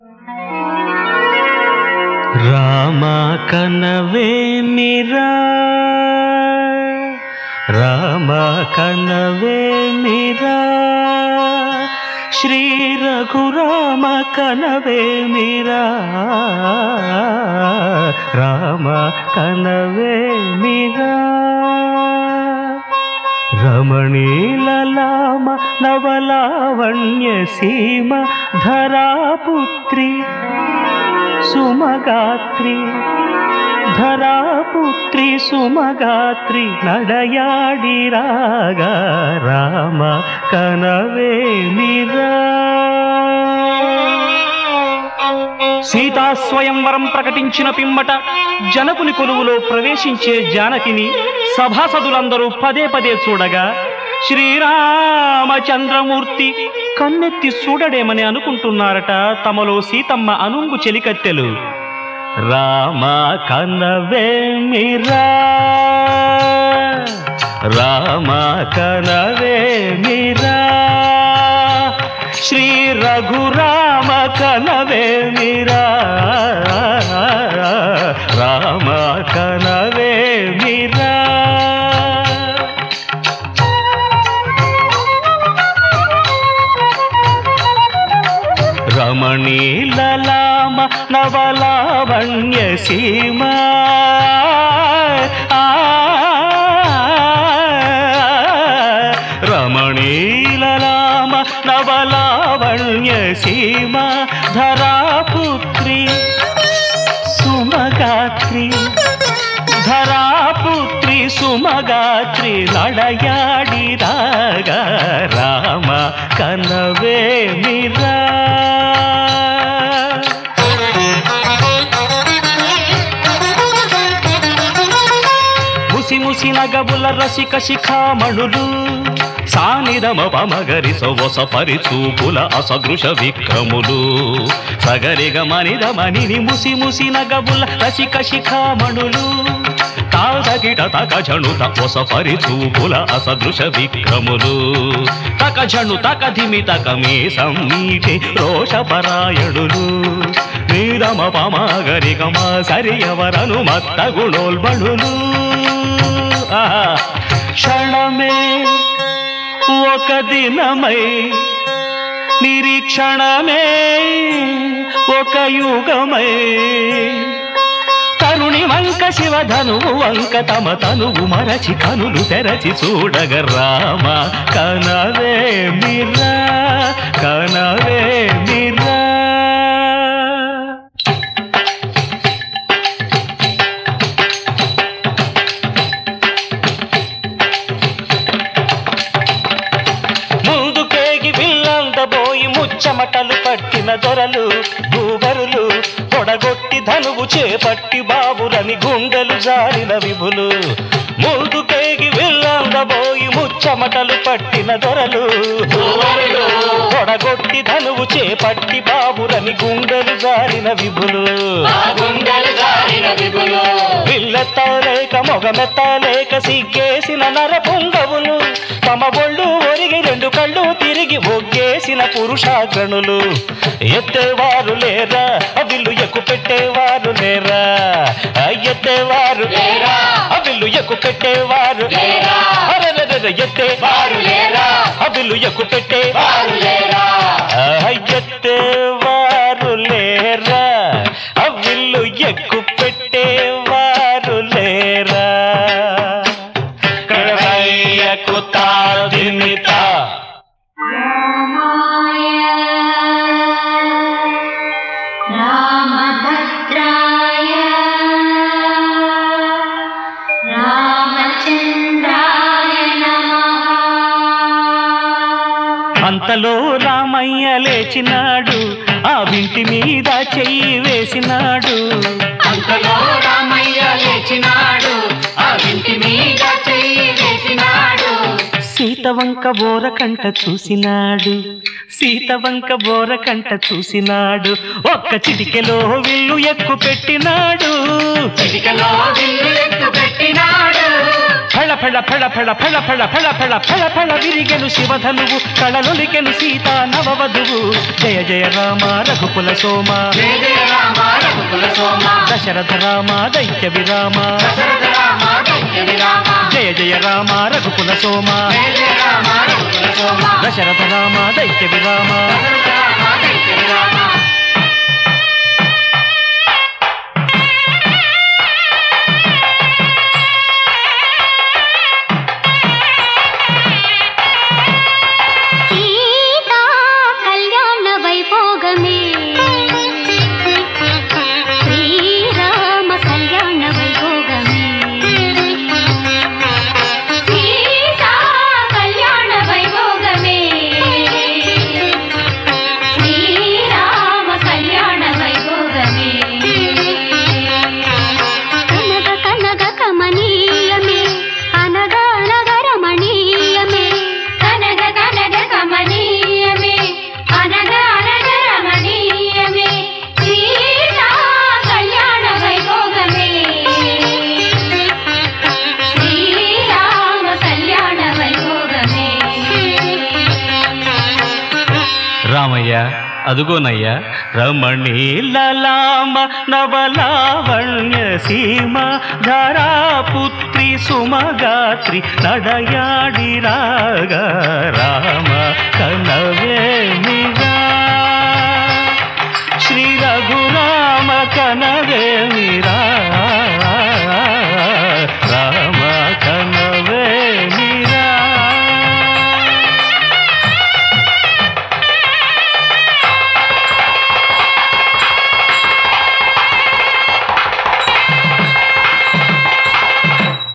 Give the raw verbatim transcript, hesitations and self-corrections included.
రామ కనవేమిరా రామ కనవేమిరా శ్రీ రఘురామ కనవేమిరా రామ కనవేమిరా రమణీలలామ నవలావణ్య సీమ ధరాపుత్రి సుమగాత్రి ధరాపుత్రి సుమగాత్రి నడయాడి రాగా రామ కనవేమిరా. సీతా స్వయంవరం ప్రకటించిన పిమ్మట జనకుని కొలువులో ప్రవేశించే జానకిని సభాసదులందరూ పదే పదే చూడగా శ్రీరామచంద్రమూర్తి కన్నెత్తి చూడడేమని అనుకుంటున్నారట తమలో సీతమ్మ అనుంగు చెలికత్తెలు. రామ కనవేమిరా రామ కనవేమిరా శ్రీ రఘురామ కనవేమిరా రామ కనవేమిరా. రమణీలలామ నవలావణ్య సీమ రమణీలలామ నవలావణ్య సీమ ధరాపుత్రి సుమగాత్రి ధరాపుత్రి సుమగాత్రి నడయాడి రాగా రామ కనవేమిరా. ముసి ముసి నగబుల రసిక శిఖామణులు సానిదమ పమగరి సొవస పరిచూపుల అసదృశ విక్రములు సగరిగ మనిద మనిని ముసి ముసి నగబుల రసిక శిఖామణులు తాదగిట తక జణుత ఒస పరిచూపుల అసదృశ విక్రములు తక జణు తక ధిమి తక మే సమ్మీటి రోషపరాయణులు నీరమ పమగరి గమ సరియవరను మత్త గుణోల్బణులు. క్షణమే ఒక దినమై నిరీక్షణమే ఒక యుగమై తరుణి వంక శివధనువు వంక తమ తనువు మరచి కనులు తెరచి చూడగ రామ కనవేమిరా కనవేమిరా. చెమటలు పట్టిన దొరలు భూగరులు పొడగొట్టి ధనువు చేపట్టి బాబులని గుండెలు జారిన విభులు ముందుకేగి వెళ్ళందబోయి ముచ్చమటలు పట్టిన దొరలు పొడగొట్టి ధనువు చేపట్టి బాబులని గుండెలు జారిన విభులు విల్లెత్తలేక మొగమెత్తలేక సిగ్గేసిన నర పొంగవులు తమ బొళ్ళు ఒరిగి రెండు కళ్ళు తిరిగి ఒగ్గేసిన పురుషాగ్రణులు ఎత్తేవారు లేరా అవిల్లు ఎక్కు పెట్టేవారు లేరా ఎత్తేవారు అవిల్లు ఎక్కు పెట్టేవారు ఎత్తేవారు లేరా అవిల్లు ఎక్కు పెట్టేవారు లేరా ఎత్తేవారు లేరా అవిల్లు ఎక్కు పెట్టేవారు లేరా. రామభద్రాయ రామచంద్రాయ నమః. అంతలో రామయ్య లేచినాడు ఆ వింటి మీద చెయ్యి వేసినాడు. అంతలో రామయ్య లేచినాడు ఆ వింటి మీద చెయ్యి వేసినాడు. సీతవంక బోర కంట చూసినాడు సీతవంక బోర కంట చూసినాడు ఒక్క చిటికెలో విల్లు ఎక్కు పెట్టినాడు చిటికెలో విల్లు ఎక్కు పెట్టినాడు ఫళ ఫళ ఫళ ఫళ ఫళ ఫళ ఫళ ఫళ ఫళ ఫళ విరిగెను శివధనువు కళలొలికెను సీతా నవవధువు జయ జయ రామ రఘుకుల సోమ జయ జయ రామ రఘుకుల సోమ దశరథ రామ దైత్య విరామ దశరథ రామ దైత్య విరామ జయ జయ రామ రఘుకుల సోమ జయ జయ రామ రఘుకుల సోమ దశరథ రామ దైత్య విరామ దశరథ రామ దైత్య విరామ రామయ్య అదుగోనయ్యా రమణీలలామ నవలావణ్య సీమ ధరాపుత్రి సుమగాత్రి నడయాడి రాగా రామ